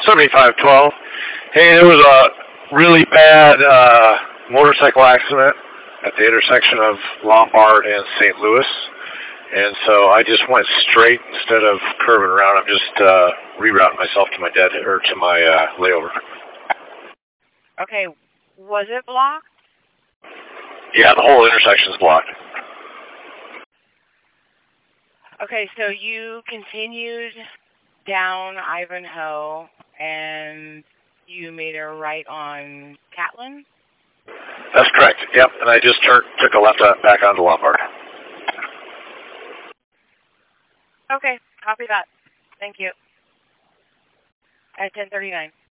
7512. Hey, there was a really bad motorcycle accident at the intersection of Lombard and St. Louis. And so I just went straight instead of curving around. I'm just rerouting myself to my layover. Okay, was it blocked? Yeah, the whole intersection is blocked. Okay, so you continued down Ivanhoe and you made a right on Catlin? That's correct. Yep, and I just took a left back onto Lombard. Okay, copy that. Thank you. At 10:39.